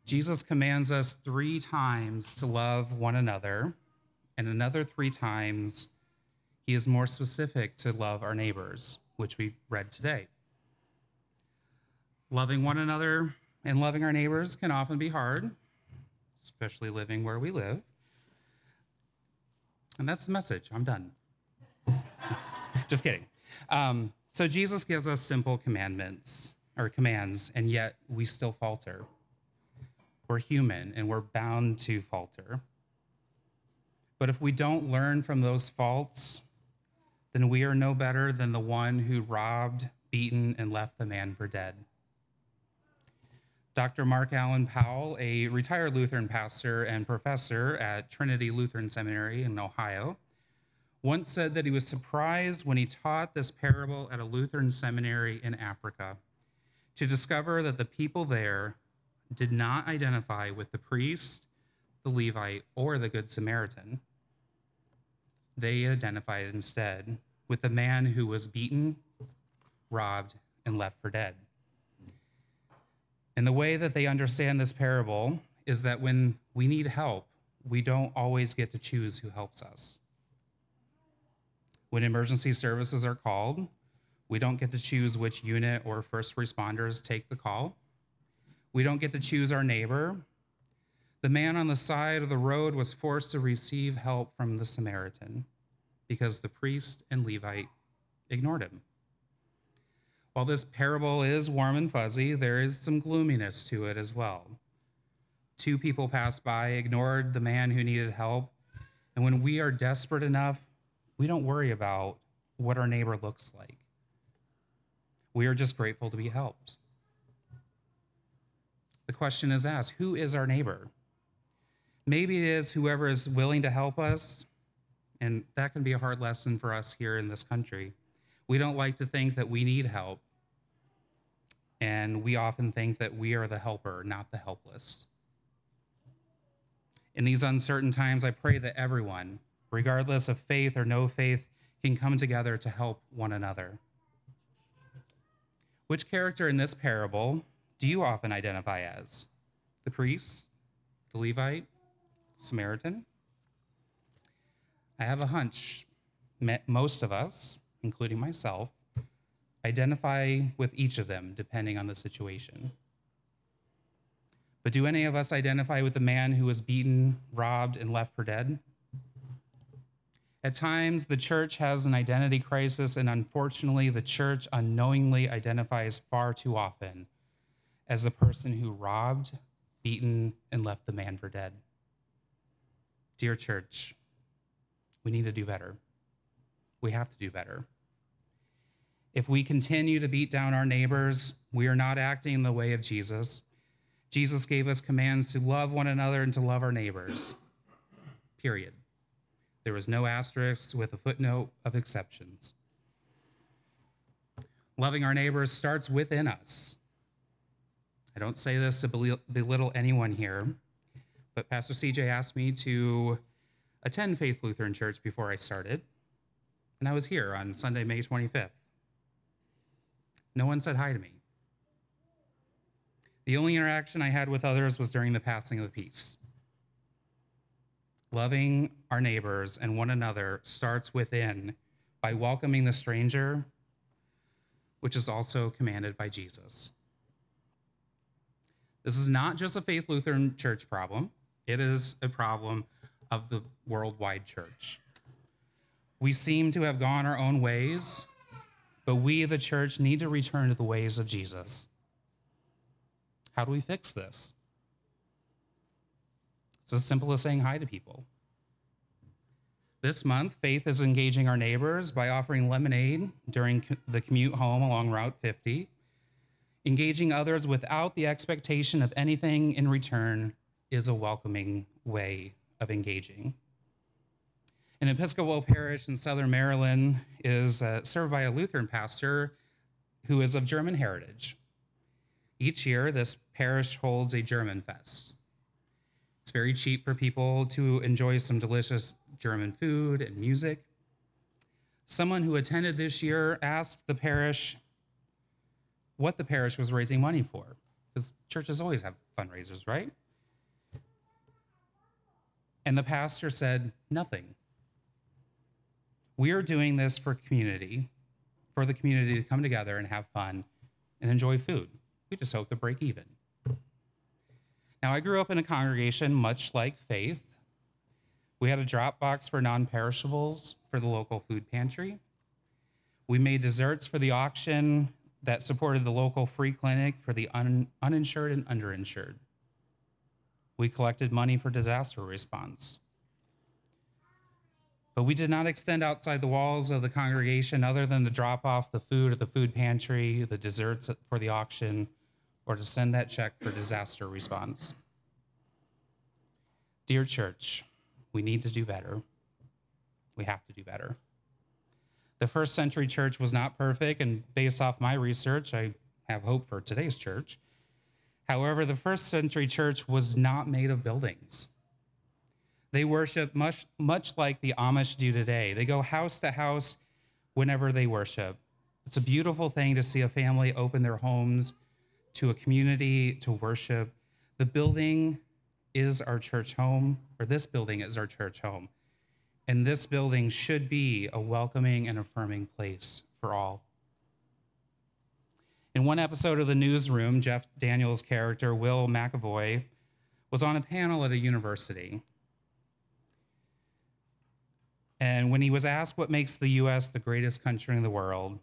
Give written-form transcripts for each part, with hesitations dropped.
Jesus commands us 3 times to love one another, and another 3 times he is more specific to love our neighbors, which we read today. Loving one another and loving our neighbors can often be hard, especially living where we live. And that's the message. I'm done. Just kidding. So Jesus gives us simple commandments or commands, and yet we still falter. We're human and we're bound to falter. But if we don't learn from those faults, then we are no better than the one who robbed, beaten, and left the man for dead. Dr. Mark Allen Powell, a retired Lutheran pastor and professor at Trinity Lutheran Seminary in Ohio, once said that he was surprised when he taught this parable at a Lutheran seminary in Africa to discover that the people there did not identify with the priest, the Levite, or the Good Samaritan. They identified instead with the man who was beaten, robbed, and left for dead. And the way that they understand this parable is that when we need help, we don't always get to choose who helps us. When emergency services are called, we don't get to choose which unit or first responders take the call. We don't get to choose our neighbor. The man on the side of the road was forced to receive help from the Samaritan because the priest and Levite ignored him. While this parable is warm and fuzzy, there is some gloominess to it as well. 2 people passed by, ignored the man who needed help, and when we are desperate enough, we don't worry about what our neighbor looks like. We are just grateful to be helped. The question is asked, who is our neighbor? Maybe it is whoever is willing to help us, and that can be a hard lesson for us here in this country. We don't like to think that we need help, and we often think that we are the helper, not the helpless. In these uncertain times, I pray that everyone, regardless of faith or no faith, can come together to help one another. Which character in this parable do you often identify as? The priest, the Levite, Samaritan? I have a hunch most of us, including myself, identify with each of them depending on the situation. But do any of us identify with the man who was beaten, robbed, and left for dead? At times, the church has an identity crisis, and unfortunately, the church unknowingly identifies far too often as the person who robbed, beaten, and left the man for dead. Dear church, we need to do better. We have to do better. If we continue to beat down our neighbors, we are not acting in the way of Jesus. Jesus gave us commands to love one another and to love our neighbors. Period. There was no asterisk with a footnote of exceptions. Loving our neighbors starts within us. I don't say this to belittle anyone here, but Pastor CJ asked me to attend Faith Lutheran Church before I started, and I was here on Sunday, May 25th. No one said hi to me. The only interaction I had with others was during the passing of the peace. Loving our neighbors and one another starts within by welcoming the stranger, which is also commanded by Jesus. This is not just a Faith Lutheran Church problem. It is a problem of the worldwide church. We seem to have gone our own ways, but we, the church, need to return to the ways of Jesus. How do we fix this? It's as simple as saying hi to people. This month, Faith is engaging our neighbors by offering lemonade during the commute home along Route 50. Engaging others without the expectation of anything in return is a welcoming way of engaging. An Episcopal parish in Southern Maryland is served by a Lutheran pastor who is of German heritage. Each year, this parish holds a German fest. It's very cheap for people to enjoy some delicious German food and music. Someone who attended this year asked the parish what the parish was raising money for. because churches always have fundraisers, right? And the pastor said, nothing. We are doing this for community, for the community to come together and have fun and enjoy food. We just hope to break even. Now, I grew up in a congregation much like Faith. We had a drop box for non-perishables for the local food pantry. We made desserts for the auction that supported the local free clinic for the uninsured and underinsured. We collected money for disaster response. But we did not extend outside the walls of the congregation other than to drop off the food at the food pantry, the desserts for the auction, or to send that check for disaster response. Dear church, we need to do better. We have to do better. The first century church was not perfect, and based off my research, I have hope for today's church. However, the first century church was not made of buildings. They worship much like the Amish do today. They go house to house whenever they worship. It's a beautiful thing to see a family open their homes to a community to worship. The building is our church home, or this building is our church home. And this building should be a welcoming and affirming place for all. In one episode of The Newsroom, Jeff Daniels' character, Will McAvoy, was on a panel at a university. And when he was asked what makes the US the greatest country in the world,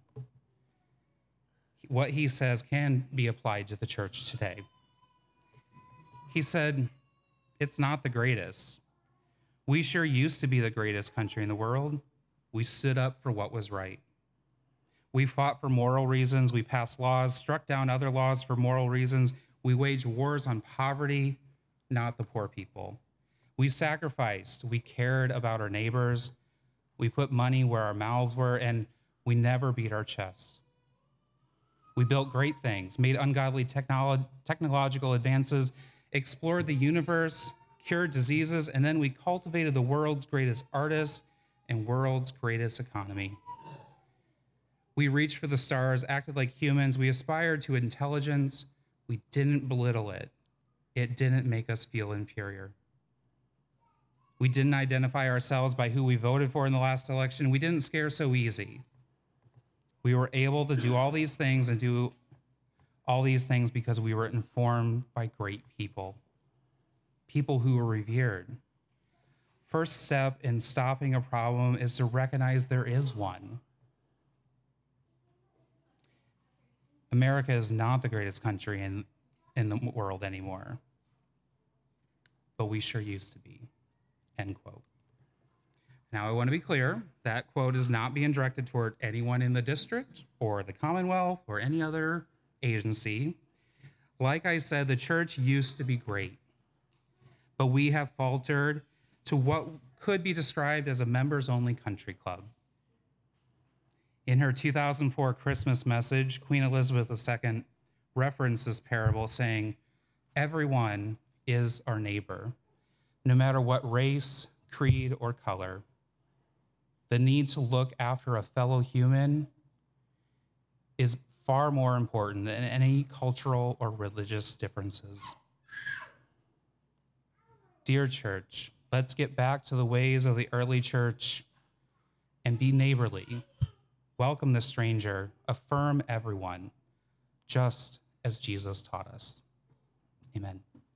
what he says can be applied to the church today. He said, "It's not the greatest. We sure used to be the greatest country in the world. We stood up for what was right. We fought for moral reasons. We passed laws, struck down other laws for moral reasons. We waged wars on poverty, not the poor people. We sacrificed. We cared about our neighbors. We put money where our mouths were, and we never beat our chests. We built great things, made ungodly technological advances, explored the universe, cured diseases, and then we cultivated the world's greatest artists and world's greatest economy. We reached for the stars, acted like humans. We aspired to intelligence. We didn't belittle it. It didn't make us feel inferior. We didn't identify ourselves by who we voted for in the last election. We didn't scare so easy. We were able to do all these things and do all these things because we were informed by great people, people who were revered. First step in stopping a problem is to recognize there is one. America is not the greatest country in the world anymore, but we sure used to be." End quote. Now, I want to be clear, that quote is not being directed toward anyone in the district or the Commonwealth or any other agency. Like I said, the church used to be great, but we have faltered to what could be described as a members-only country club. In her 2004 Christmas message, Queen Elizabeth II referenced this parable saying, "Everyone is our neighbor, no matter what race, creed, or color. The need to look after a fellow human is far more important than any cultural or religious differences." Dear church, let's get back to the ways of the early church and be neighborly. Welcome the stranger, affirm everyone, just as Jesus taught us. Amen.